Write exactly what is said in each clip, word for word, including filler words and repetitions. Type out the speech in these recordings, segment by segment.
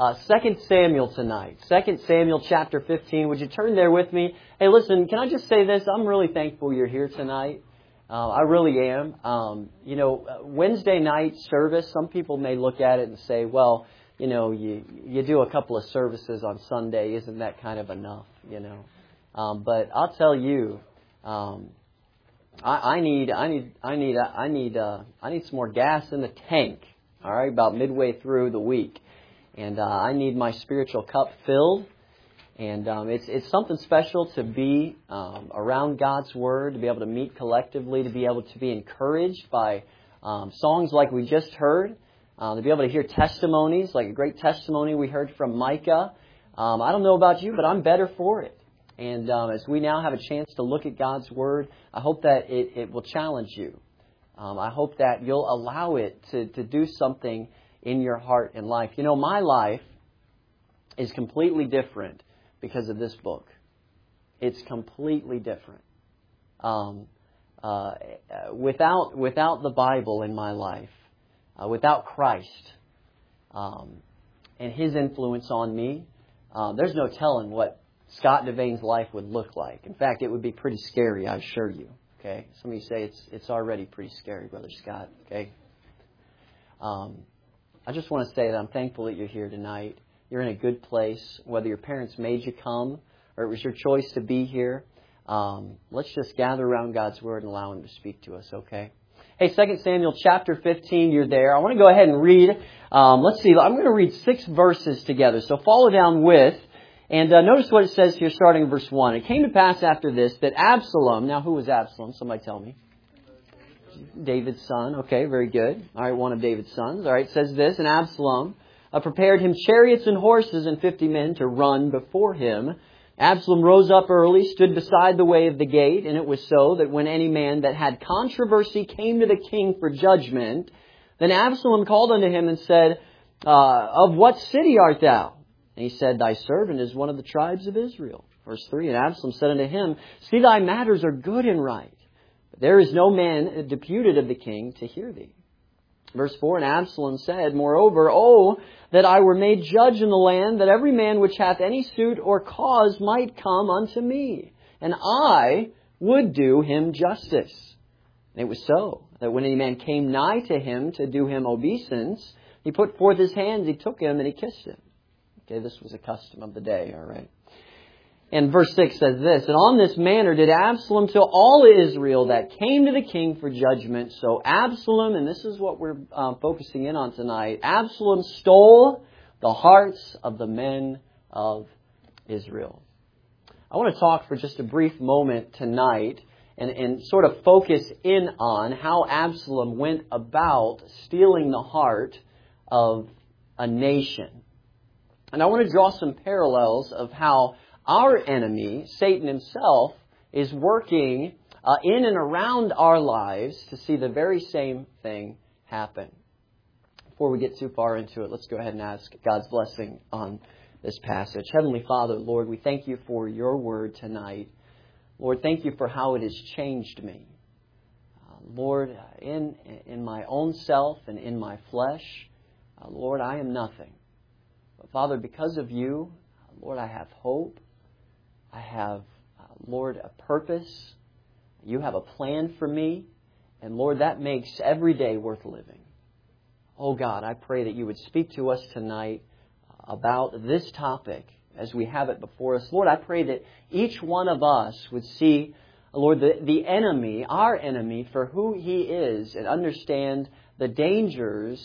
uh, Second Samuel tonight. Second Samuel chapter fifteen. Would you turn there with me? Hey, listen, can I just say this? I'm really thankful you're here tonight. Uh, I really am. Um, you know, Wednesday night service, some people may look at it and say, well, you know, you you do a couple of services on Sunday. Isn't that kind of enough, you know? Um, but I'll tell you, um, I, I need, I need, I need, I need, uh, I need some more gas in the tank. All right, about midway through the week, and uh, I need my spiritual cup filled. And um, it's it's something special to be um, around God's Word, to be able to meet collectively, to be able to be encouraged by um, songs like we just heard, uh, to be able to hear testimonies, like a great testimony we heard from Micah. Um, I don't know about you, but I'm better for it. And um, as we now have a chance to look at God's Word, I hope that it, it will challenge you. Um, I hope that you'll allow it to, to do something in your heart and life. You know, my life is completely different because of this book. It's completely different. Um, uh, without without the Bible in my life, uh, without Christ um, and His influence on me, uh, there's no telling what Scott Devane's life would look like. In fact, it would be pretty scary, I assure you. Okay, some of you say it's it's already pretty scary, Brother Scott. Okay, um, I just want to say that I'm thankful that you're here tonight. You're in a good place, whether your parents made you come or it was your choice to be here. Um, let's just gather around God's Word and allow Him to speak to us, okay? Hey, Second Samuel chapter fifteen, you're there. I want to go ahead and read. Um, let's see, I'm going to read six verses together. So follow down with. And uh, notice what it says here starting in verse one. It came to pass after this that Absalom, now who was Absalom? Somebody tell me. David's son. Okay, very good. All right, one of David's sons. All right, it says this, and Absalom Uh, prepared him chariots and horses and fifty men to run before him. Absalom rose up early, stood beside the way of the gate, and it was so that when any man that had controversy came to the king for judgment, then Absalom called unto him and said, uh, Of what city art thou? And he said, Thy servant is one of the tribes of Israel. Verse three, and Absalom said unto him, See, thy matters are good and right, but there is no man deputed of the king to hear thee. Verse four, and Absalom said, Moreover, oh, that I were made judge in the land, that every man which hath any suit or cause might come unto me, and I would do him justice. And it was so, that when any man came nigh to him to do him obeisance, he put forth his hands, he took him, and he kissed him. Okay, this was a custom of the day, all right. And verse six says this, And on this manner did Absalom to all Israel that came to the king for judgment. So Absalom, and this is what we're uh, focusing in on tonight, Absalom stole the hearts of the men of Israel. I want to talk for just a brief moment tonight and, and sort of focus in on how Absalom went about stealing the heart of a nation. And I want to draw some parallels of how our enemy, Satan himself, is working uh, in and around our lives to see the very same thing happen. Before we get too far into it, let's go ahead and ask God's blessing on this passage. Heavenly Father, Lord, we thank you for your word tonight. Lord, thank you for how it has changed me. Uh, Lord, in, in my own self and in my flesh, uh, Lord, I am nothing. But Father, because of you, Lord, I have hope. I have, uh, Lord, a purpose. You have a plan for me. And Lord, that makes every day worth living. Oh God, I pray that you would speak to us tonight about this topic as we have it before us. Lord, I pray that each one of us would see, Lord, the, the enemy, our enemy, for who he is and understand the dangers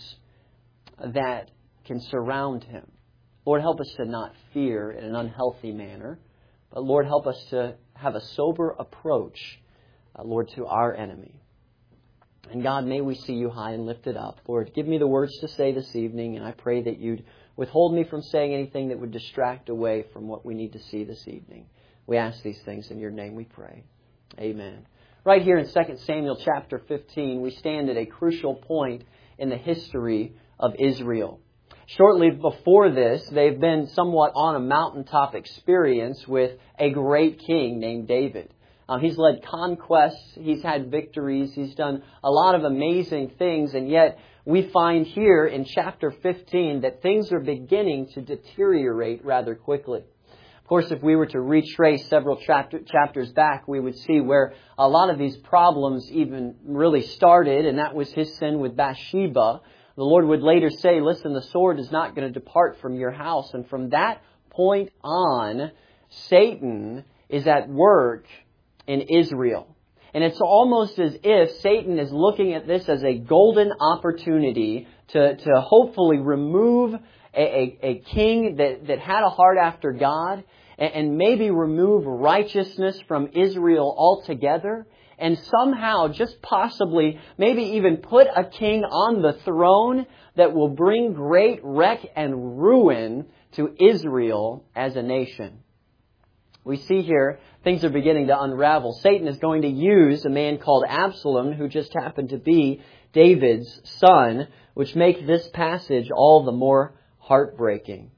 that can surround him. Lord, help us to not fear in an unhealthy manner. But Lord, help us to have a sober approach, uh, Lord, to our enemy. And God, may we see you high and lifted up. Lord, give me the words to say this evening, and I pray that you'd withhold me from saying anything that would distract away from what we need to see this evening. We ask these things in your name we pray. Amen. Right here in Second Samuel chapter fifteen, we stand at a crucial point in the history of Israel. Shortly before this, they've been somewhat on a mountaintop experience with a great king named David. Um, he's led conquests, he's had victories, he's done a lot of amazing things, and yet we find here in chapter fifteen that things are beginning to deteriorate rather quickly. Of course, if we were to retrace several chapter, chapters back, we would see where a lot of these problems even really started, and that was his sin with Bathsheba. The Lord would later say, listen, the sword is not going to depart from your house. And from that point on, Satan is at work in Israel. And it's almost as if Satan is looking at this as a golden opportunity to, to hopefully remove a, a, a king that, that had a heart after God, and, and maybe remove righteousness from Israel altogether, and somehow, just possibly, maybe even put a king on the throne that will bring great wreck and ruin to Israel as a nation. We see here things are beginning to unravel. Satan is going to use a man called Absalom, who just happened to be David's son, which makes this passage all the more heartbreaking.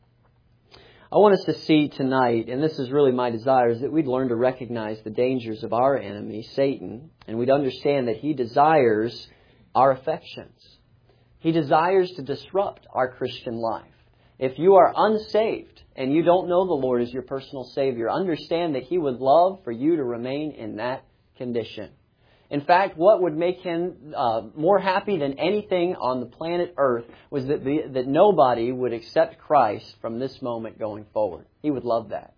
I want us to see tonight, and this is really my desire, is that we'd learn to recognize the dangers of our enemy, Satan, and we'd understand that he desires our affections. He desires to disrupt our Christian life. If you are unsaved and you don't know the Lord as your personal Savior, understand that He would love for you to remain in that condition. In fact, what would make Him uh, more happy than anything on the planet Earth was that, the, that nobody would accept Christ from this moment going forward. He would love that.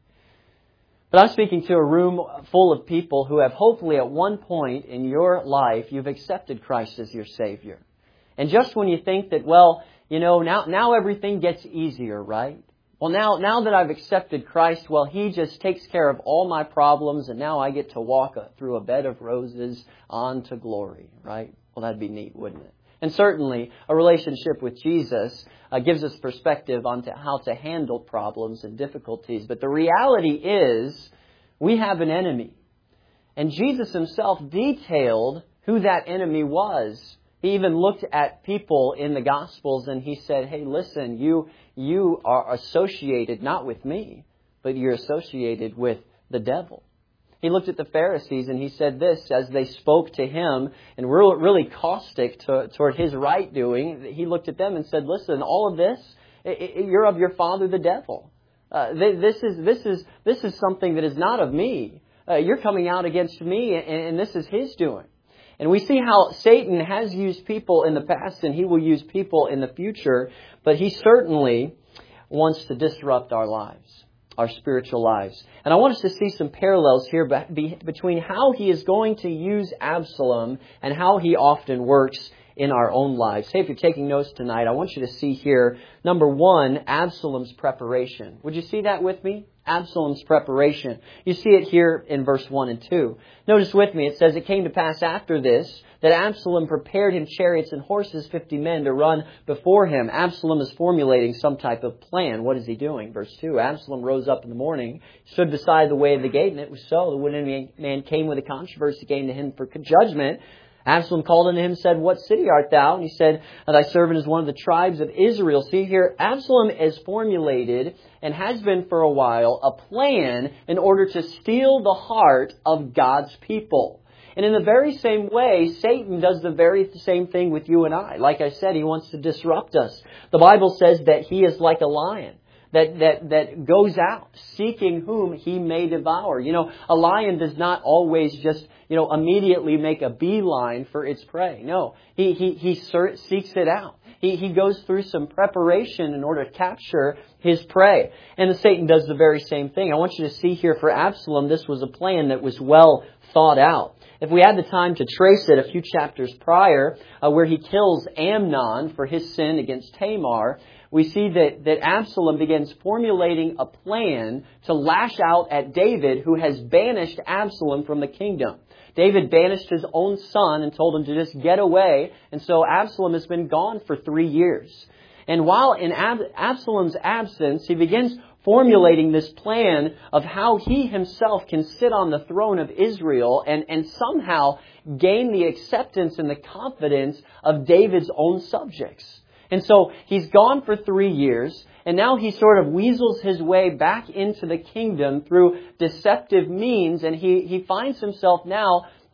But I'm speaking to a room full of people who have hopefully at one point in your life you've accepted Christ as your Savior. And just when you think that, well, you know, now now everything gets easier, right? Well, now now that I've accepted Christ, well, He just takes care of all my problems, and now I get to walk through a bed of roses on to glory, right? Well, that'd be neat, wouldn't it? And certainly, a relationship with Jesus uh, gives us perspective on to how to handle problems and difficulties. But the reality is, we have an enemy. And Jesus Himself detailed who that enemy was. He even looked at people in the Gospels and He said, hey, listen, you you are associated not with me, but you're associated with the devil. He looked at the Pharisees and He said this as they spoke to Him and were really caustic to, toward His right doing. He looked at them and said, listen, all of this, you're of your father the devil. Uh, this is this is this is something that is not of me. Uh, you're coming out against me, and, and this is his doing. And we see how Satan has used people in the past, and he will use people in the future, but he certainly wants to disrupt our lives, our spiritual lives. And I want us to see some parallels here between how he is going to use Absalom and how he often works in our own lives. Hey, if you're taking notes tonight, I want you to see here, number one, Absalom's preparation. Would you see that with me? Absalom's preparation. You see it here in verse one and two. Notice with me, it says, it came to pass after this that Absalom prepared him chariots and horses, fifty men to run before him. Absalom is formulating some type of plan. What is he doing? Verse two, Absalom rose up in the morning, stood beside the way of the gate, and it was so that when any man came with a controversy, came to him for judgment, Absalom called unto him and said, what city art thou? And he said, thy servant is one of the tribes of Israel. See here, Absalom has formulated and has been for a while a plan in order to steal the heart of God's people. And in the very same way, Satan does the very same thing with you and I. Like I said, he wants to disrupt us. The Bible says that he is like a lion. That, that, that goes out seeking whom he may devour. You know, a lion does not always just, you know, immediately make a beeline for its prey. No, he, he, he seeks it out. He, he goes through some preparation in order to capture his prey. And the Satan does the very same thing. I want you to see here for Absalom, this was a plan that was well thought out. If we had the time to trace it a few chapters prior, uh, where he kills Amnon for his sin against Tamar, we see that, that Absalom begins formulating a plan to lash out at David, who has banished Absalom from the kingdom. David banished his own son and told him to just get away. And so Absalom has been gone for three years. And while in Ab- Absalom's absence, he begins formulating this plan of how he himself can sit on the throne of Israel and, and somehow gain the acceptance and the confidence of David's own subjects. And so he's gone for three years, and now he sort of weasels his way back into the kingdom through deceptive means, and he, he finds himself now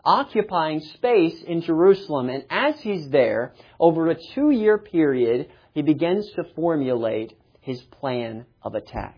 occupying space in Jerusalem. And as he's there, over a two-year period, he begins to formulate his plan of attack.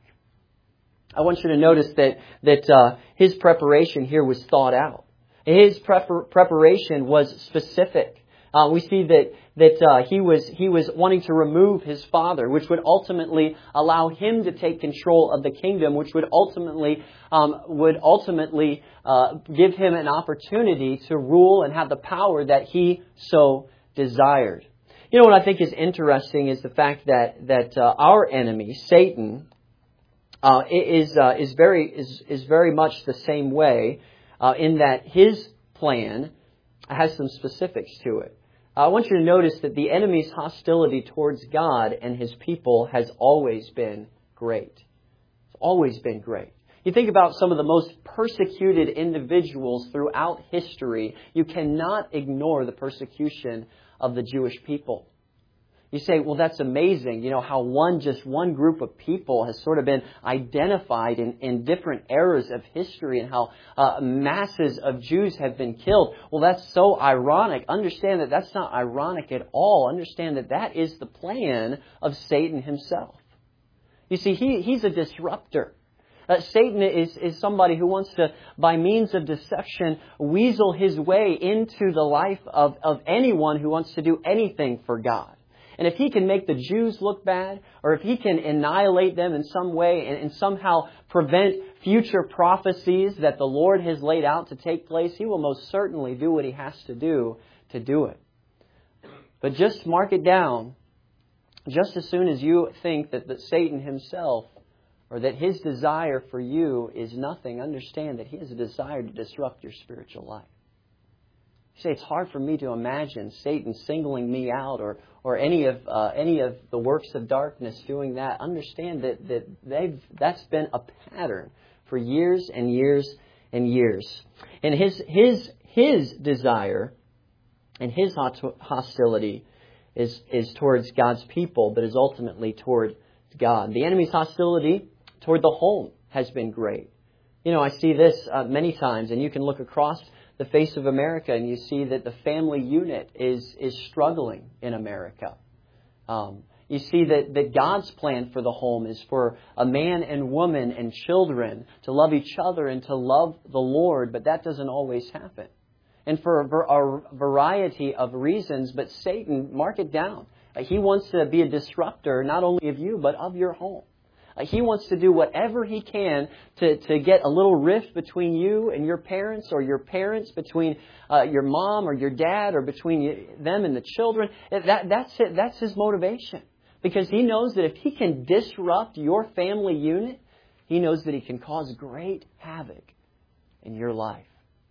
I want you to notice that that uh, his preparation here was thought out. His prepar- preparation was specific. Uh, we see that that uh, he was he was wanting to remove his father, which would ultimately allow him to take control of the kingdom, which would ultimately um, would ultimately uh, give him an opportunity to rule and have the power that he so desired. You know what I think is interesting is the fact that that uh, our enemy, Satan, uh, is uh, is very is is very much the same way uh, in that his plan has some specifics to it. I want you to notice that the enemy's hostility towards God and His people has always been great. It's always been great. You think about some of the most persecuted individuals throughout history, you cannot ignore the persecution of the Jewish people. You say, well, that's amazing, you know, how one, just one group of people has sort of been identified in, in different eras of history and how uh, masses of Jews have been killed. Well, that's so ironic. Understand that that's not ironic at all. Understand that that is the plan of Satan himself. You see, he, he's a disruptor. Uh, Satan is, is somebody who wants to, by means of deception, weasel his way into the life of, of anyone who wants to do anything for God. And if he can make the Jews look bad, or if he can annihilate them in some way and, and somehow prevent future prophecies that the Lord has laid out to take place, he will most certainly do what he has to do to do it. But just mark it down. Just as soon as you think that, that Satan himself, or that his desire for you is nothing, understand that he has a desire to disrupt your spiritual life. You say, it's hard for me to imagine Satan singling me out or or any of uh, any of the works of darkness doing that. Understand that, that they've that's been a pattern for years and years and years. And his his his desire and his hostility is, is towards God's people, but is ultimately toward God. The enemy's hostility toward the home has been great. You know, I see this uh, many times, and you can look across the face of America, and you see that the family unit is is struggling in America. Um, you see that, that God's plan for the home is for a man and woman and children to love each other and to love the Lord, but that doesn't always happen. And for a, a variety of reasons, but Satan, mark it down, uh, he wants to be a disruptor not only of you, but of your home. Uh, he wants to do whatever he can to, to get a little rift between you and your parents, or your parents between uh, your mom or your dad, or between you, them and the children. That, that's it. That's his motivation. Because he knows that if he can disrupt your family unit, he knows that he can cause great havoc in your life.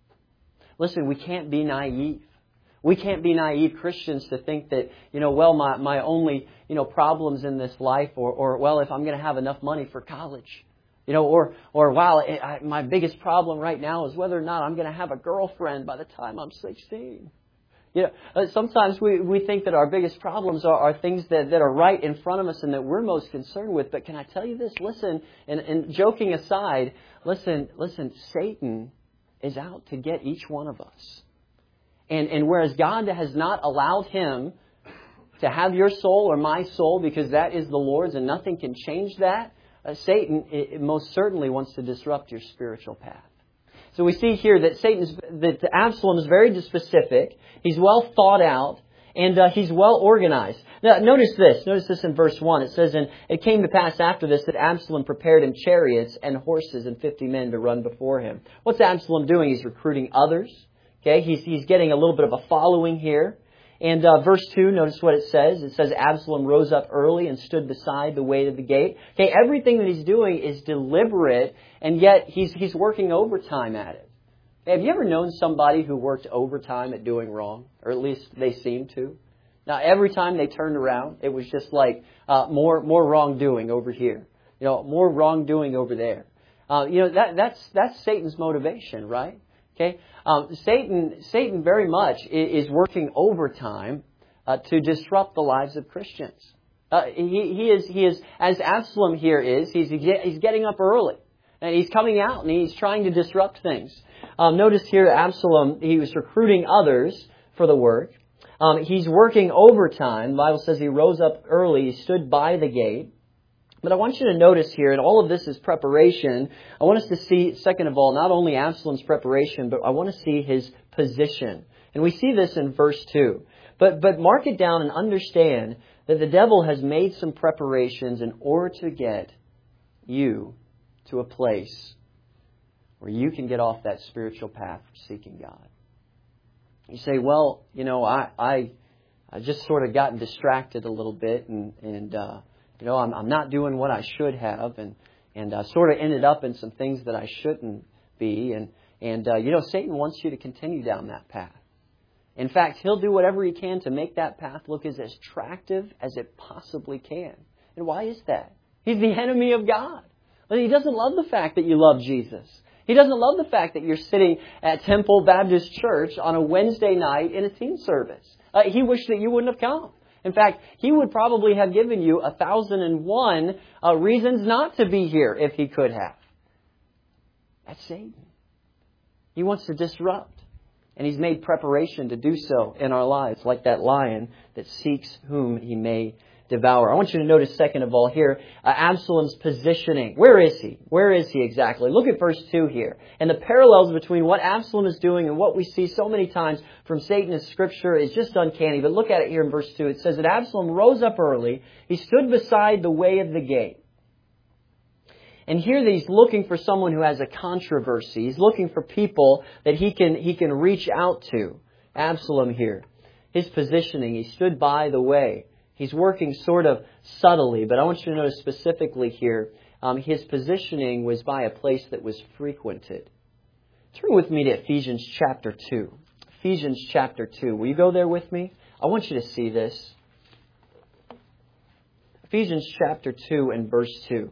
Listen, we can't be naive. We can't be naive Christians to think that, you know, well, my, my only, you know, problems in this life, or, or well, if I'm going to have enough money for college, you know, or, or wow, it, I, my biggest problem right now is whether or not I'm going to have a girlfriend by the time I'm sixteen. You know, uh, sometimes we, we think that our biggest problems are, are things that, that are right in front of us and that we're most concerned with. But can I tell you this? Listen, and, and joking aside, listen, listen, Satan is out to get each one of us. And, and whereas God has not allowed him to have your soul or my soul, because that is the Lord's and nothing can change that, uh, Satan it, it most certainly wants to disrupt your spiritual path. So we see here that Satan's, that Absalom is very specific. He's well thought out, and uh, he's well organized. Now, notice this. Notice this in verse one. It says, "And it came to pass after this that Absalom prepared him chariots and horses and fifty men to run before him." What's Absalom doing? He's recruiting others. Okay, he's he's getting a little bit of a following here. And uh, verse two, notice what it says. It says, "Absalom rose up early and stood beside the way to the gate." Okay, everything that he's doing is deliberate, and yet he's he's working overtime at it. Have you ever known somebody who worked overtime at doing wrong? Or at least they seemed to. Now, every time they turned around, it was just like uh, more more wrongdoing over here. You know, more wrongdoing over there. Uh, you know, that that's that's Satan's motivation, right? Okay, um, Satan Satan very much is working overtime uh, to disrupt the lives of Christians. Uh, he he is he is as Absalom here is. He's he's getting up early. And he's coming out and he's trying to disrupt things. Um, notice here Absalom, he was recruiting others for the work. Um, he's working overtime. The Bible says he rose up early. He stood by the gate. But I want you to notice here, and all of this is preparation. I want us to see, second of all, not only Absalom's preparation, but I want to see his position. And we see this in verse two. But, but mark it down and understand that the devil has made some preparations in order to get you to a place where you can get off that spiritual path of seeking God. You say, well, you know, I I, I just sort of gotten distracted a little bit, and, and uh, you know, I'm, I'm not doing what I should have, and and uh, sort of ended up in some things that I shouldn't be, and and uh, you know, Satan wants you to continue down that path. In fact, he'll do whatever he can to make that path look as attractive as it possibly can. And why is that? He's the enemy of God. But he doesn't love the fact that you love Jesus. He doesn't love the fact that you're sitting at Temple Baptist Church on a Wednesday night in a teen service. Uh, he wished that you wouldn't have come. In fact, he would probably have given you a thousand and one uh, reasons not to be here if he could have. That's Satan. He wants to disrupt. And he's made preparation to do so in our lives, like that lion that seeks whom he may devour. I want you to notice, second of all, here, uh, Absalom's positioning. Where is he? Where is he exactly? Look at verse two here. And the parallels between what Absalom is doing and what we see so many times from Satan in Scripture is just uncanny. But look at it here in verse two. It says that Absalom rose up early. He stood beside the way of the gate. And here he's looking for someone who has a controversy. He's looking for people that he can he can reach out to. Absalom here. His positioning, he stood by the way. He's working sort of subtly, but I want you to notice specifically here, um, his positioning was by a place that was frequented. Turn with me to Ephesians chapter two. Ephesians chapter two. Will you go there with me? I want you to see this. Ephesians chapter two and verse two.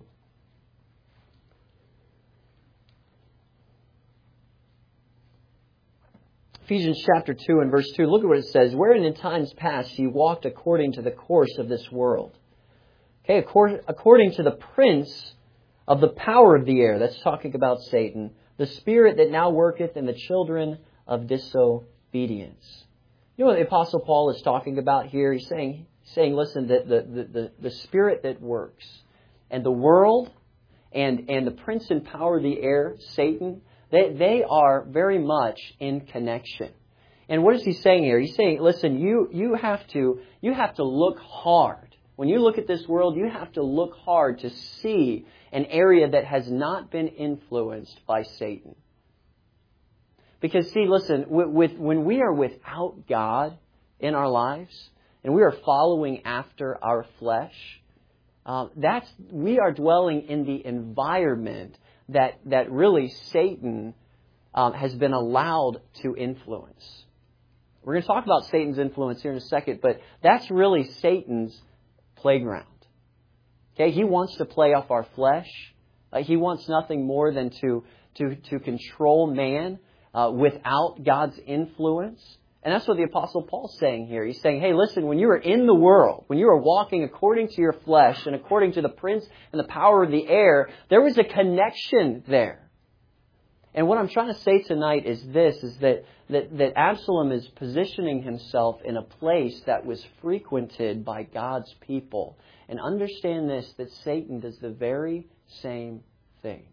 Ephesians chapter two and verse two, look at what it says. Wherein in times past ye walked according to the course of this world. Okay, according to the prince of the power of the air. That's talking about Satan. The spirit that now worketh in the children of disobedience. You know what the Apostle Paul is talking about here? He's saying, saying listen, that the, the, the, the spirit that works and the world and, and the prince and power of the air, Satan, They, they are very much in connection. And what is he saying here? He's saying, listen, you, you have to, you have to look hard. When you look at this world, you have to look hard to see an area that has not been influenced by Satan. Because see, listen, with, with, when we are without God in our lives, and we are following after our flesh, uh, that's, we are dwelling in the environment that that really Satan um, has been allowed to influence. We're going to talk about Satan's influence here in a second, but that's really Satan's playground. Okay, he wants to play off our flesh. Uh, he wants nothing more than to to to control man uh, without God's influence. And that's what the Apostle Paul's saying here. He's saying, hey, listen, when you are in the world, when you are walking according to your flesh and according to the prince and the power of the air, there was a connection there. And what I'm trying to say tonight is this, is that, that, that Absalom is positioning himself in a place that was frequented by God's people. And understand this, that Satan does the very same thing.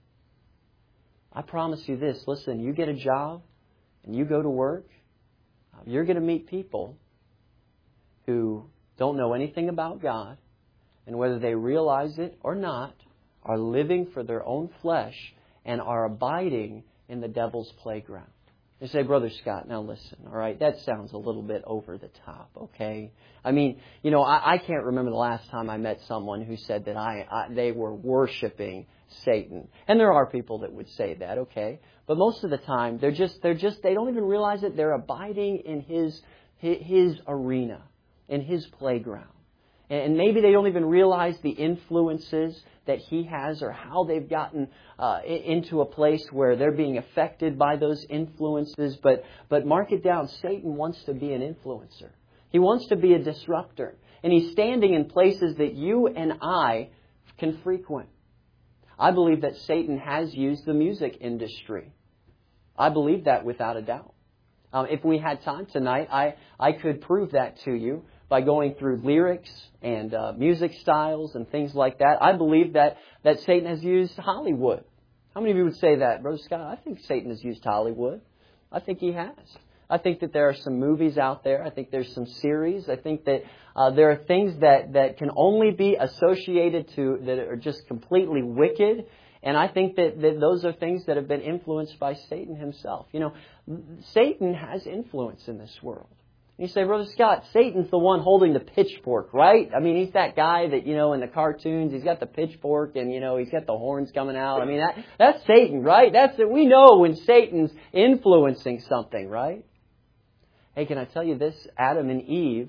I promise you this, listen, you get a job and you go to work, you're going to meet people who don't know anything about God, and whether they realize it or not, are living for their own flesh and are abiding in the devil's playground. You say, Brother Scott, now listen, all right, that sounds a little bit over the top, okay? I mean, you know, I, I can't remember the last time I met someone who said that I, I they were worshiping Satan. And there are people that would say that, okay? But most of the time, they're just, they're just, they don't even realize it. They're abiding in his, his arena, in his playground. And maybe they don't even realize the influences that he has or how they've gotten uh, into a place where they're being affected by those influences. But, but mark it down, Satan wants to be an influencer. He wants to be a disruptor. And he's standing in places that you and I can frequent. I believe that Satan has used the music industry. I believe that without a doubt. Um, if we had time tonight, I, I could prove that to you by going through lyrics and uh, music styles and things like that. I believe that, that Satan has used Hollywood. How many of you would say that, Brother Scott? I think Satan has used Hollywood. I think he has. I think that there are some movies out there. I think there's some series. I think that uh, there are things that, that can only be associated to, that are just completely wicked. And I think that, that those are things that have been influenced by Satan himself. You know, Satan has influence in this world. You say, Brother Scott, Satan's the one holding the pitchfork, right? I mean, he's that guy that, you know, in the cartoons, he's got the pitchfork and, you know, he's got the horns coming out. I mean, that that's Satan, right? That's it. We know when Satan's influencing something, right? Hey, can I tell you this? Adam and Eve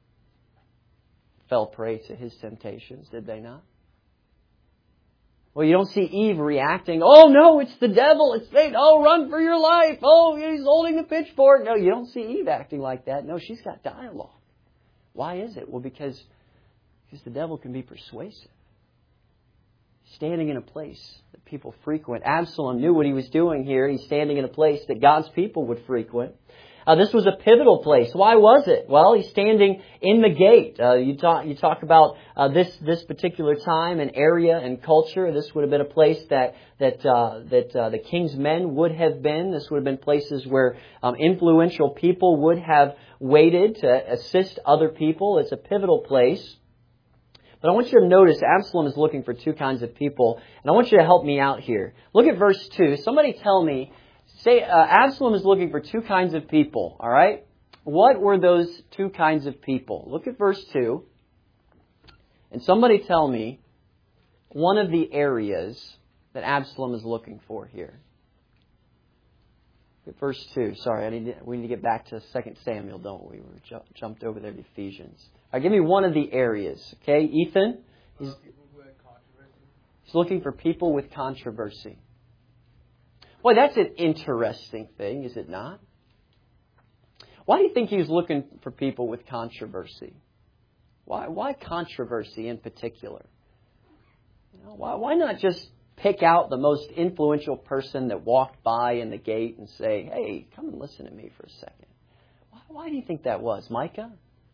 fell prey to his temptations, did they not? Well, you don't see Eve reacting, oh no, it's the devil, it's Satan, oh run for your life, oh he's holding the pitchfork. No, you don't see Eve acting like that. No, she's got dialogue. Why is it? Well, because, because the devil can be persuasive. Standing in a place that people frequent. Absalom knew what he was doing here. He's standing in a place that God's people would frequent. Uh, this was a pivotal place. Why was it? Well, he's standing in the gate. Uh, you talk you talk about uh, this this particular time and area and culture. This would have been a place that that uh, that uh, the king's men would have been. This would have been places where um, influential people would have waited to assist other people. It's a pivotal place. But I want you to notice Absalom is looking for two kinds of people, and I want you to help me out here. Look at verse two. Somebody tell me. Say, uh, Absalom is looking for two kinds of people, all right? What were those two kinds of people? Look at verse two. And somebody tell me one of the areas that Absalom is looking for here. Look at verse two. Sorry, I need to, we need to get back to Second Samuel, don't we? We ju- jumped over there to Ephesians. All right, give me one of the areas, okay? Ethan? He's, he's looking for people with controversy. Boy, that's an interesting thing, is it not? Why do you think he was looking for people with controversy? Why, why controversy in particular? You know, why, why not just pick out the most influential person that walked by in the gate and say, hey, come and listen to me for a second? Why, why do you think that was, Micah?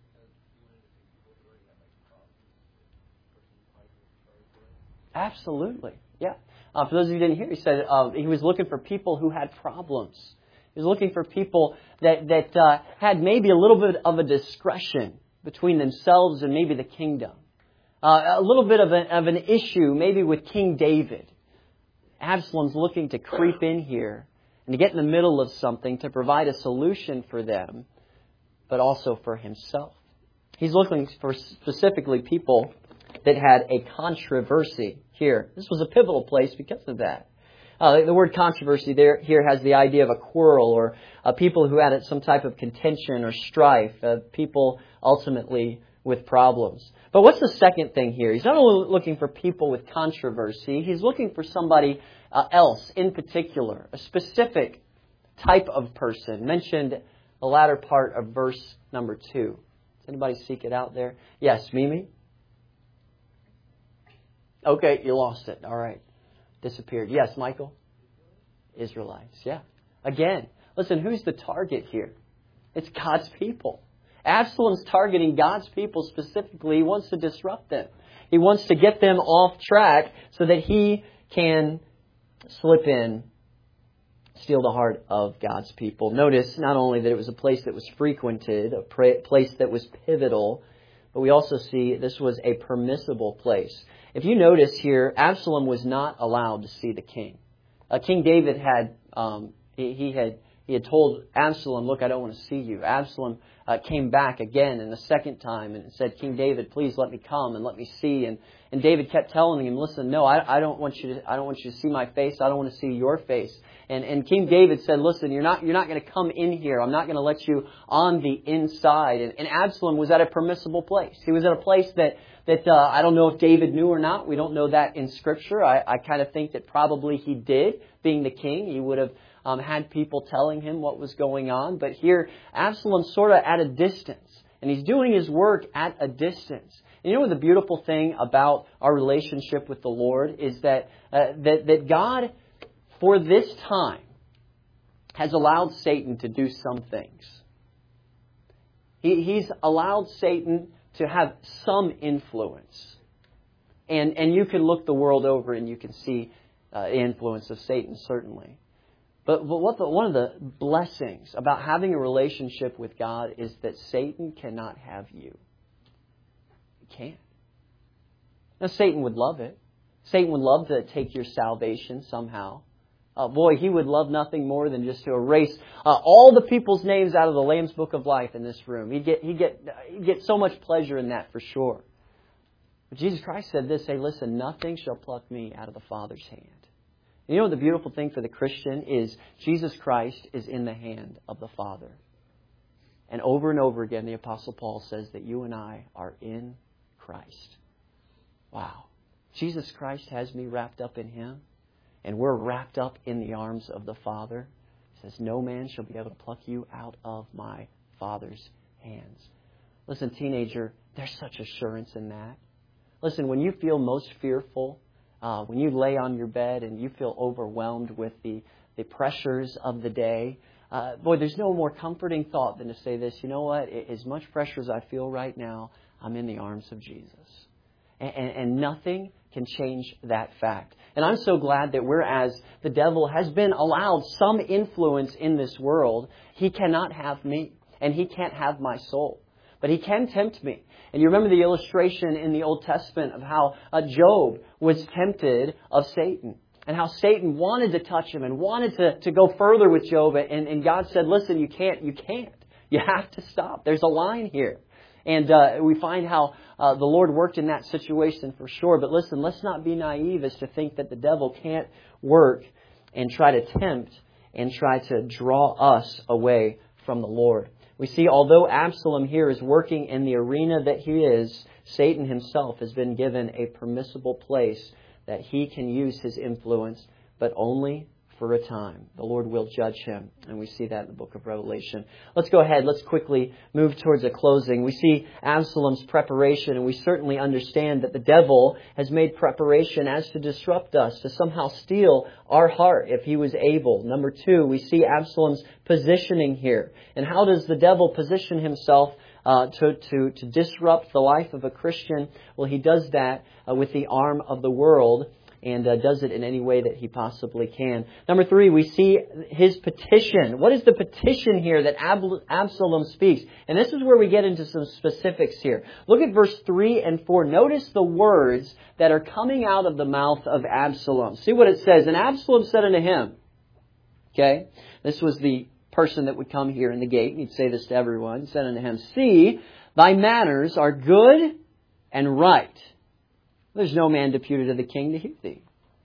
Absolutely, yeah. Uh, for those of you who didn't hear, he said uh, he was looking for people who had problems. He was looking for people that, that uh, had maybe a little bit of a discretion between themselves and maybe the kingdom. Uh, a little bit of, a, of an issue maybe with King David. Absalom's looking to creep in here and to get in the middle of something to provide a solution for them, but also for himself. He's looking for specifically people that had a controversy here. This was a pivotal place because of that. Uh, the word controversy there here has the idea of a quarrel or uh, people who had some type of contention or strife, uh, people ultimately with problems. But what's the second thing here? He's not only looking for people with controversy, he's looking for somebody uh, else in particular, a specific type of person mentioned the latter part of verse number two. Does anybody seek it out there? Yes, Mimi? Okay, you lost it. All right. Disappeared. Yes, Michael? Israelites. Yeah. Again, listen, who's the target here? It's God's people. Absalom's targeting God's people specifically. He wants to disrupt them. He wants to get them off track so that he can slip in, steal the heart of God's people. Notice not only that it was a place that was frequented, a place that was pivotal, but we also see this was a permissible place. If you notice here, Absalom was not allowed to see the king. Uh, King David had um, he, he had he had told Absalom, "Look, I don't want to see you." Absalom uh, came back again and the second time and said, "King David, please let me come and let me see." And and David kept telling him, "Listen, no, I, I don't want you to I don't want you to see my face. I don't want to see your face." And and King David said, "Listen, you're not you're not going to come in here. I'm not going to let you on the inside." And, and Absalom was at a permissible place. He was at a place that that uh, I don't know if David knew or not. We don't know that in Scripture. I, I kind of think that probably he did, being the king. He would have um, had people telling him what was going on. But here, Absalom's sort of at a distance. And he's doing his work at a distance. And you know what the beautiful thing about our relationship with the Lord is that, uh, that, that God, for this time, has allowed Satan to do some things. He, he's allowed Satan to have some influence. And, and you can look the world over and you can see uh, the influence of Satan, certainly. But, but what the, one of the blessings about having a relationship with God is that Satan cannot have you. He can't. Now, Satan would love it. Satan would love to take your salvation somehow. Uh, boy, he would love nothing more than just to erase uh, all the people's names out of the Lamb's Book of Life in this room. He'd get, he'd get, he'd get so much pleasure in that for sure. But Jesus Christ said this, hey, listen, nothing shall pluck me out of the Father's hand. And you know what the beautiful thing for the Christian is? Jesus Christ is in the hand of the Father. And over and over again, the Apostle Paul says that you and I are in Christ. Wow. Jesus Christ has me wrapped up in Him. And we're wrapped up in the arms of the Father. He says, no man shall be able to pluck you out of my Father's hands. Listen, teenager, there's such assurance in that. Listen, when you feel most fearful, uh, when you lay on your bed and you feel overwhelmed with the, the pressures of the day, uh, boy, there's no more comforting thought than to say this, you know what, as much pressure as I feel right now, I'm in the arms of Jesus. And, and, and nothing can change that fact. And I'm so glad that whereas the devil has been allowed some influence in this world, he cannot have me and he can't have my soul. But he can tempt me. And you remember the illustration in the Old Testament of how uh, Job was tempted of Satan. And how Satan wanted to touch him and wanted to, to go further with Job. And, and God said, listen, you can't, you can't. You have to stop. There's a line here. And uh, we find how uh, the Lord worked in that situation for sure. But listen, let's not be naive as to think that the devil can't work and try to tempt and try to draw us away from the Lord. We see, although Absalom here is working in the arena that he is, Satan himself has been given a permissible place that he can use his influence, but only for a time. The Lord will judge him, and we see that in the book of Revelation. Let's go ahead. Let's quickly move towards a closing. We see Absalom's preparation, and we certainly understand that the devil has made preparation as to disrupt us, to somehow steal our heart if he was able. Number two, we see Absalom's positioning here. And how does the devil position himself uh, to, to, to disrupt the life of a Christian? Well, he does that uh, with the arm of the world, and uh, does it in any way that he possibly can. Number three, we see his petition. What is the petition here that Ab- Absalom speaks? And this is where we get into some specifics here. Look at verse three and four. Notice the words that are coming out of the mouth of Absalom. See what it says. And Absalom said unto him, okay, this was the person that would come here in the gate, and he'd say this to everyone, said unto him, see, thy manners are good and right. There's no man deputed of the king to hear thee.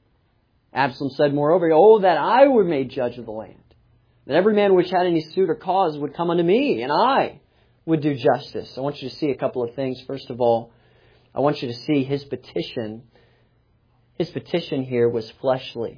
Absalom said, moreover, oh, that I were made judge of the land, that every man which had any suit or cause would come unto me, and I would do justice. I want you to see a couple of things. First of all, I want you to see his petition. His petition here was fleshly.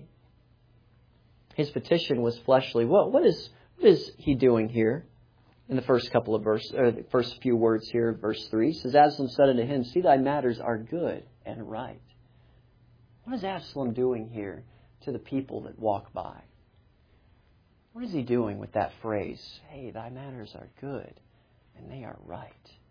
His petition was fleshly. What, what is what is he doing here? In the first couple of verses, or the first few words here, verse three, it says, Absalom said unto him, see, thy matters are good and right. What is Absalom doing here to the people that walk by? What is he doing with that phrase? Hey, thy manners are good and they are right.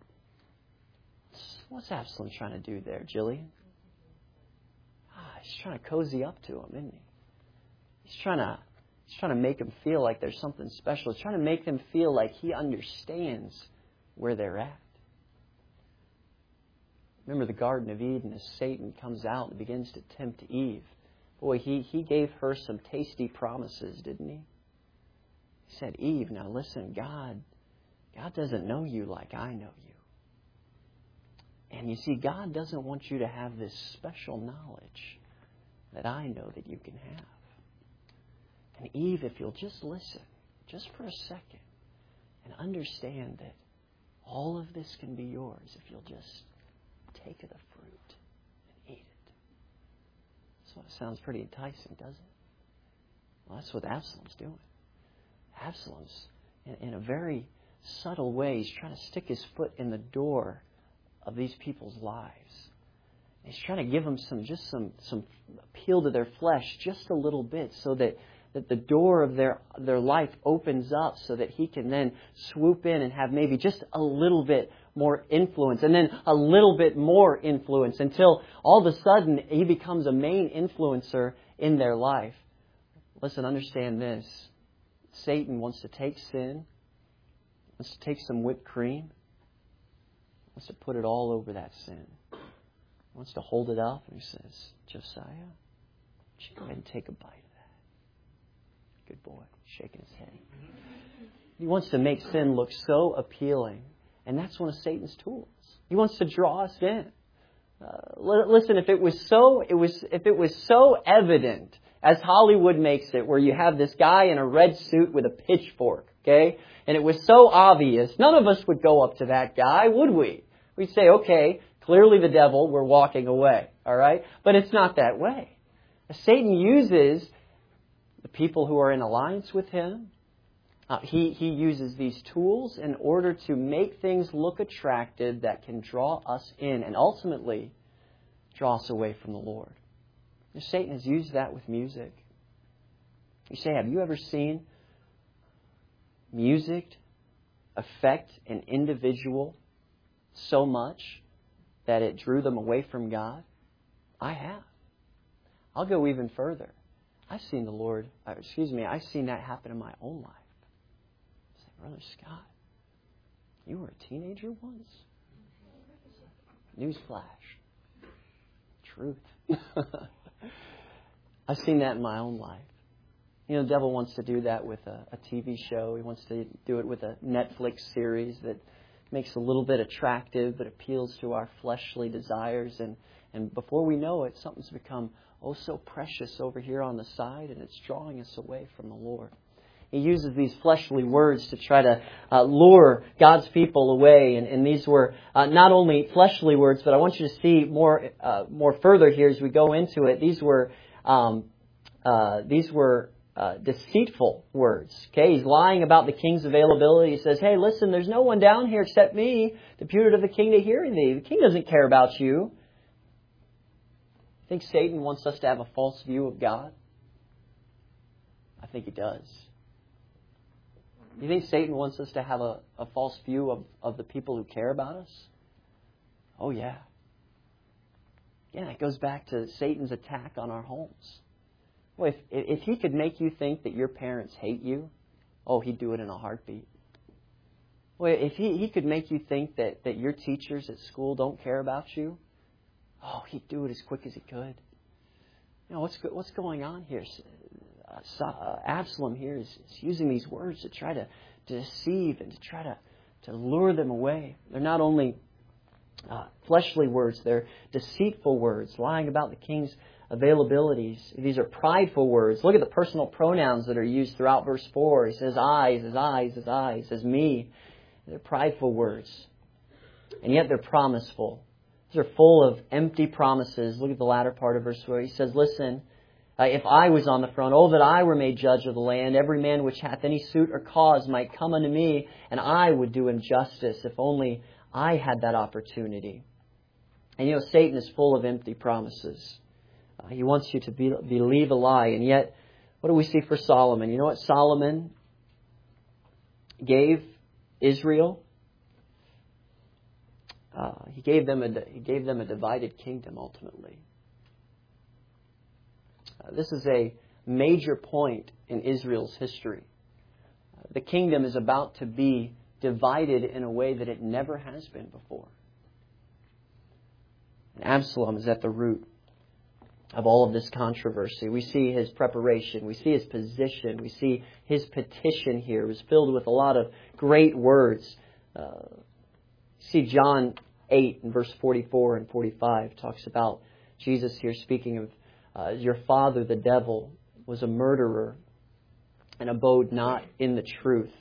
What's Absalom trying to do there, Jillian? Ah, he's trying to cozy up to him, isn't he? He's trying to He's trying to make them feel like there's something special. He's trying to make them feel like he understands where they're at. Remember the Garden of Eden as Satan comes out and begins to tempt Eve. Boy, he, he gave her some tasty promises, didn't he? He said, Eve, now listen, God, God doesn't know you like I know you. And you see, God doesn't want you to have this special knowledge that I know that you can have. And Eve, if you'll just listen, just for a second, and understand that all of this can be yours if you'll just take of the fruit and eat it. So it sounds pretty enticing, doesn't it? Well, that's what Absalom's doing. Absalom's, in, in a very subtle way, he's trying to stick his foot in the door of these people's lives. He's trying to give them some, just some, some appeal to their flesh just a little bit so that, that the door of their, their life opens up so that He can then swoop in and have maybe just a little bit more influence and then a little bit more influence until all of a sudden He becomes a main influencer in their life. Listen, understand this. Satan wants to take sin, wants to take some whipped cream, wants to put it all over that sin. Wants to hold it up and He says, Josiah, why don't you go ahead and take a bite of that? Good boy, shaking his head. He wants to make sin look so appealing. And that's one of Satan's tools. He wants to draw us in. Uh, l- listen, if it was so, it was if it was so evident as Hollywood makes it, where you have this guy in a red suit with a pitchfork, okay, and it was so obvious, none of us would go up to that guy, would we? We'd say, okay, clearly the devil, we're walking away, all right? But it's not that way. Satan uses the people who are in alliance with him. Uh, he, he uses these tools in order to make things look attractive that can draw us in and ultimately draw us away from the Lord. And Satan has used that with music. You say, have you ever seen music affect an individual so much that it drew them away from God? I have. I'll go even further. I've seen the Lord, uh, excuse me, I've seen that happen in my own life. I say, Brother Scott, you were a teenager once? Newsflash. Truth. I've seen that in my own life. You know, the devil wants to do that with a, a T V show. He wants to do it with a Netflix series that makes a little bit attractive but appeals to our fleshly desires. And, and before we know it, something's become oh so precious over here on the side, and it's drawing us away from the Lord. He uses these fleshly words to try to uh, lure God's people away. And, and these were uh, not only fleshly words, but I want you to see more uh, more further here as we go into it. These were um, uh, these were uh, deceitful words. Okay, he's lying about the king's availability. He says, "Hey, listen, there's no one down here except me, deputed of the king, to hear thee. The king doesn't care about you." I think Satan wants us to have a false view of God. I think he does. You think Satan wants us to have a, a false view of, of the people who care about us? Oh, yeah. Yeah, it goes back to Satan's attack on our homes. Well, if, if he could make you think that your parents hate you, oh, he'd do it in a heartbeat. Well, if he, he could make you think that, that your teachers at school don't care about you, oh, he'd do it as quick as he could. You know, what's, what's going on here? Uh, Absalom here is, is using these words to try to, to deceive and to try to, to lure them away. They're not only uh, fleshly words, they're deceitful words, lying about the king's availabilities. These are prideful words. Look at the personal pronouns that are used throughout verse four. He says I, he says I, he says I, he says me. They're prideful words. And yet they're promiseful. These are full of empty promises. Look at the latter part of verse four. He says, listen, Uh, if I was on the throne, oh, that I were made judge of the land. Every man which hath any suit or cause might come unto me, and I would do him justice, if only I had that opportunity. And you know, Satan is full of empty promises. Uh, he wants you to be, believe a lie. And yet, what do we see for Solomon? You know what Solomon gave Israel? Uh, he gave them a he gave them a divided kingdom ultimately. Uh, this is a major point in Israel's history. Uh, the kingdom is about to be divided in a way that it never has been before. And Absalom is at the root of all of this controversy. We see his preparation. We see his position. We see his petition here. It was filled with a lot of great words. Uh, see John eight in verse forty-four and forty-five talks about Jesus here speaking of Uh, your father, the devil, was a murderer and abode not in the truth.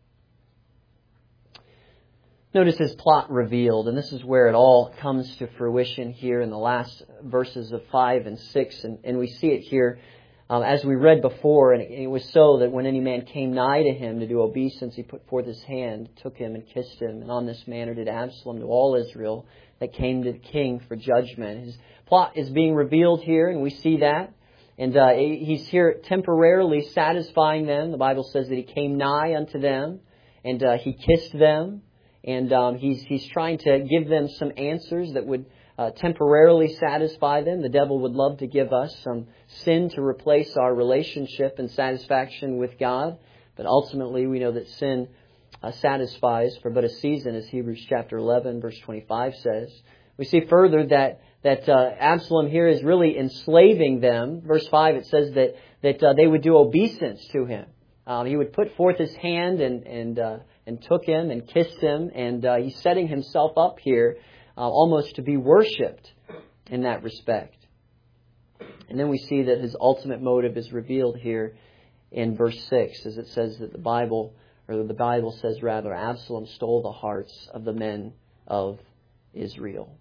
Notice his plot revealed, and this is where it all comes to fruition here in the last verses of five and six, and, and we see it here Um, as we read before, and it, it was so that when any man came nigh to him to do obeisance, he put forth his hand, took him, and kissed him. And on this manner did Absalom to all Israel that came to the king for judgment. His plot is being revealed here, and we see that. And uh, he's here temporarily satisfying them. The Bible says that he came nigh unto them, and uh, he kissed them. And um, he's he's trying to give them some answers that would uh, temporarily satisfy them. The devil would love to give us some sin to replace our relationship and satisfaction with God. But ultimately, we know that sin uh, satisfies for but a season, as Hebrews chapter eleven, verse twenty-five says. We see further that that uh, Absalom here is really enslaving them. Verse five, it says that that uh, they would do obeisance to him. Um, he would put forth his hand and and uh, and took him and kissed him, and uh, he's setting himself up here uh, almost to be worshipped in that respect. And then we see that his ultimate motive is revealed here in verse six, as it says that the Bible, or the Bible says rather, Absalom stole the hearts of the men of Israel.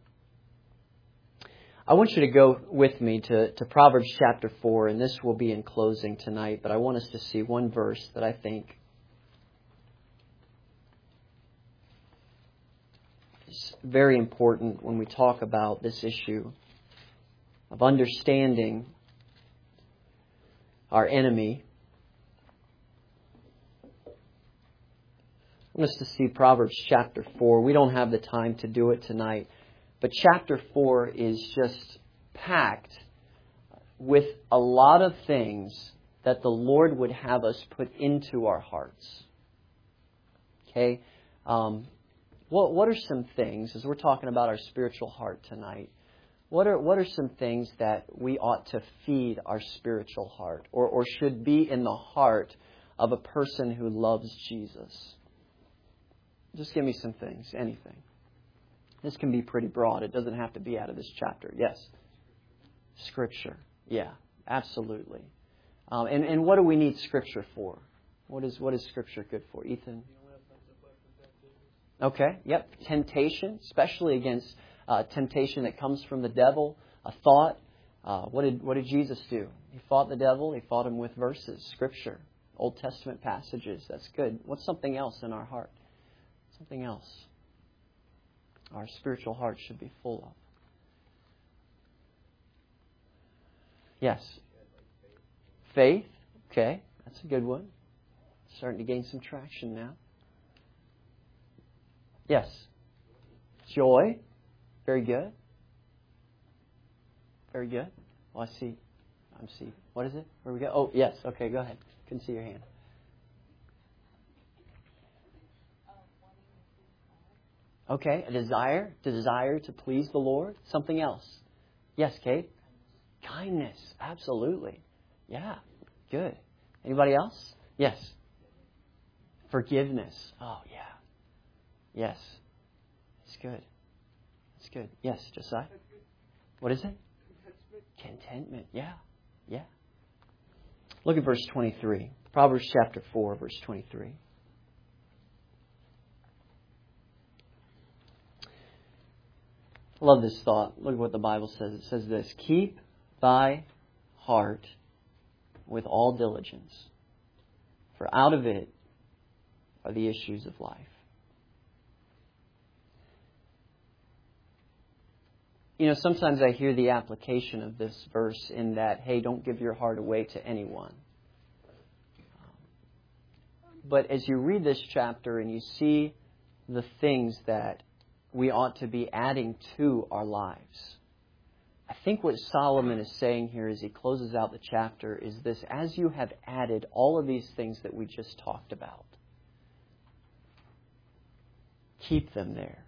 I want you to go with me to, to Proverbs chapter four, and this will be in closing tonight, but I want us to see one verse that I think is very important when we talk about this issue of understanding our enemy. I want us to see Proverbs chapter four. We don't have the time to do it tonight, but chapter four is just packed with a lot of things that the Lord would have us put into our hearts. Okay? Um, what, what are some things, as we're talking about our spiritual heart tonight, what are what are some things that we ought to feed our spiritual heart, or, or should be in the heart of a person who loves Jesus? Just give me some things, anything. This can be pretty broad. It doesn't have to be out of this chapter. Yes. Scripture. Yeah, absolutely. Um, and, and what do we need Scripture for? What is what is Scripture good for? Ethan? Okay, yep. Temptation, especially against uh, temptation that comes from the devil, a thought. Uh, what did what did Jesus do? He fought the devil. He fought him with verses, Scripture, Old Testament passages. That's good. What's something else in our heart? Something else our spiritual heart should be full of. Yes. Faith. Okay, that's a good one. Starting to gain some traction now. Yes. Joy. Very good. Very good. Well, I see. I'm see. What is it? Where we go? Oh, yes. Okay, go ahead. Can see your hand. Okay, a desire, desire to please the Lord. Something else. Yes, Kate? Kindness. Absolutely. Yeah, good. Anybody else? Yes. Forgiveness. Oh, yeah. Yes. It's good. It's good. Yes, Josiah? What is it? Contentment. Yeah. Yeah. Look at verse twenty-three. Proverbs chapter four, verse twenty-three. I love this thought. Look at what the Bible says. It says this: keep thy heart with all diligence, for out of it are the issues of life. You know, sometimes I hear the application of this verse in that, hey, don't give your heart away to anyone. But as you read this chapter and you see the things that we ought to be adding to our lives, I think what Solomon is saying here as he closes out the chapter is this: as you have added all of these things that we just talked about, keep them there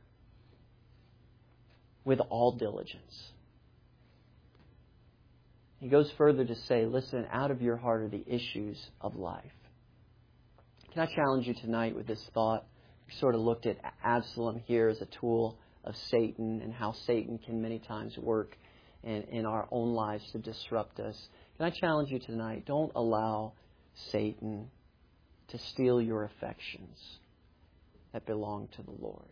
with all diligence. He goes further to say, listen, out of your heart are the issues of life. Can I challenge you tonight with this thought? We sort of looked at Absalom here as a tool of Satan and how Satan can many times work in, in our own lives to disrupt us. Can I challenge you tonight? Don't allow Satan to steal your affections that belong to the Lord.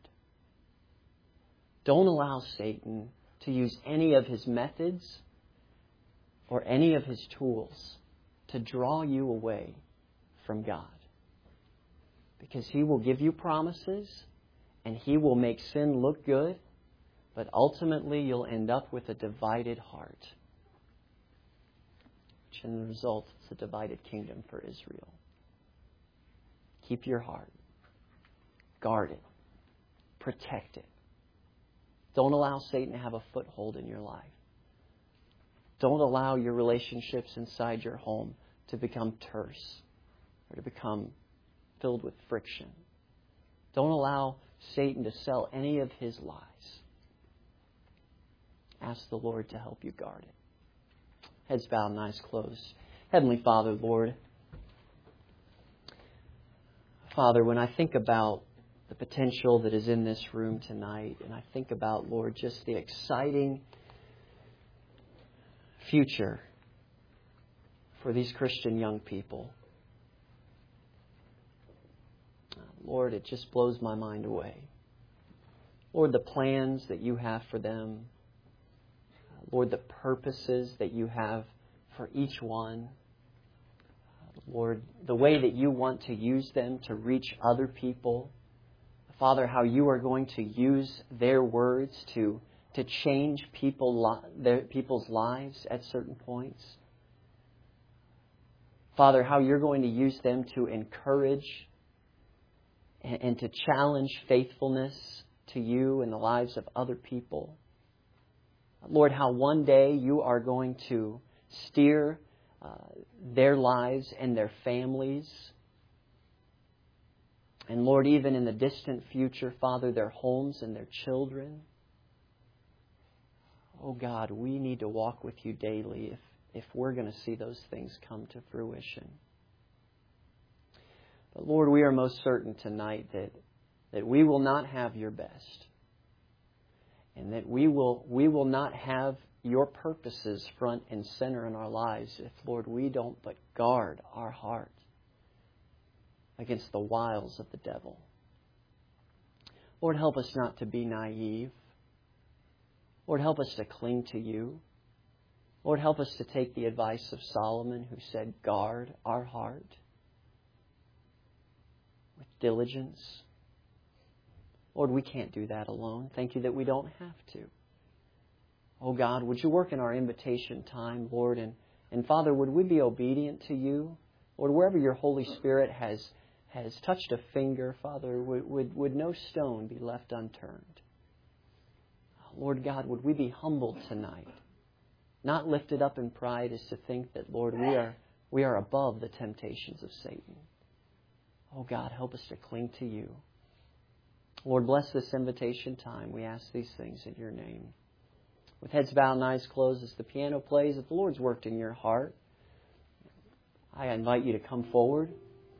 Don't allow Satan to use any of his methods or any of his tools to draw you away from God. Because He will give you promises and He will make sin look good, but ultimately you'll end up with a divided heart. Which in the result is a divided kingdom for Israel. Keep your heart. Guard it. Protect it. Don't allow Satan to have a foothold in your life. Don't allow your relationships inside your home to become terse or to become filled with friction. Don't allow Satan to sell any of his lies. Ask the Lord to help you guard it. Heads bowed and eyes closed. Heavenly Father, Lord, Father, when I think about the potential that is in this room tonight, and I think about, Lord, just the exciting future for these Christian young people, Lord, it just blows my mind away. Lord, the plans that you have for them, Lord, the purposes that you have for each one, Lord, the way that you want to use them to reach other people. Father, how you are going to use their words to, to change people, their, people's lives at certain points. Father, how you're going to use them to encourage and, and to challenge faithfulness to you in the lives of other people. Lord, how one day you are going to steer uh, their lives and their families. And Lord, even in the distant future, Father, their homes and their children. Oh God, we need to walk with you daily if, if we're going to see those things come to fruition. But Lord, we are most certain tonight that, that we will not have your best. And that we will, we will not have your purposes front and center in our lives if, Lord, we don't but guard our heart against the wiles of the devil. Lord, help us not to be naive. Lord, help us to cling to you. Lord, help us to take the advice of Solomon, who said, guard our heart with diligence. Lord, we can't do that alone. Thank you that we don't have to. Oh God, would you work in our invitation time, Lord? And, and Father, would we be obedient to you? Lord, wherever your Holy Spirit has, has touched a finger, Father, would, would, would no stone be left unturned? Lord God, would we be humbled tonight? Not lifted up in pride as to think that, Lord, we are, we are above the temptations of Satan. Oh God, help us to cling to you. Lord, bless this invitation time. We ask these things in your name. With heads bowed and eyes closed as the piano plays, if the Lord's worked in your heart, I invite you to come forward.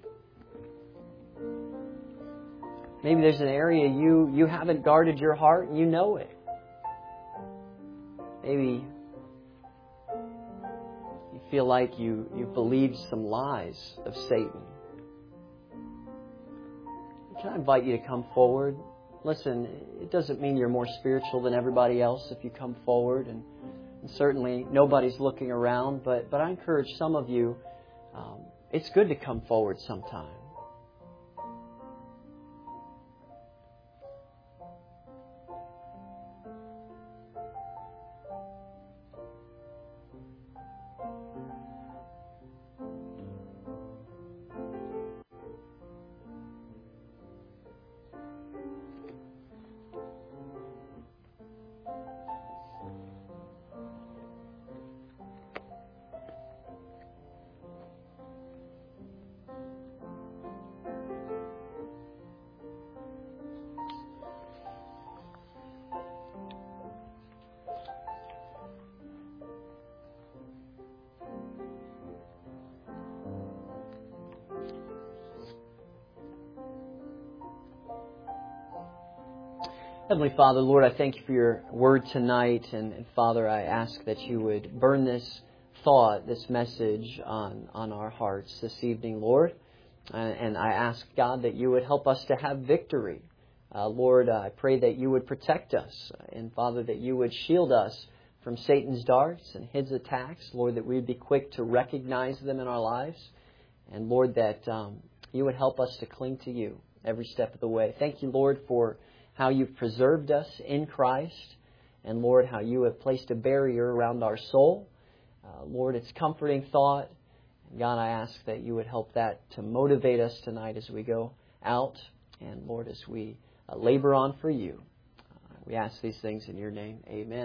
Maybe there's an area you, you haven't guarded your heart and you know it. Maybe you feel like you, you've believed some lies of Satan. Can I invite you to come forward? Listen, it doesn't mean you're more spiritual than everybody else if you come forward. And, and certainly nobody's looking around. But, but I encourage some of you, um, it's good to come forward sometime. Heavenly Father, Lord, I thank you for your word tonight. And, and Father, I ask that you would burn this thought, this message on, on our hearts this evening, Lord. And, and I ask, God, that you would help us to have victory. Uh, Lord, I pray that you would protect us. And Father, that you would shield us from Satan's darts and his attacks. Lord, that we would be quick to recognize them in our lives. And Lord, that um, You would help us to cling to You every step of the way. Thank You, Lord, for how You've preserved us in Christ. And Lord, how You have placed a barrier around our soul. Uh, Lord, it's comforting thought. And God, I ask that You would help that to motivate us tonight as we go out. And Lord, as we uh, labor on for You. Uh, we ask these things in Your name. Amen.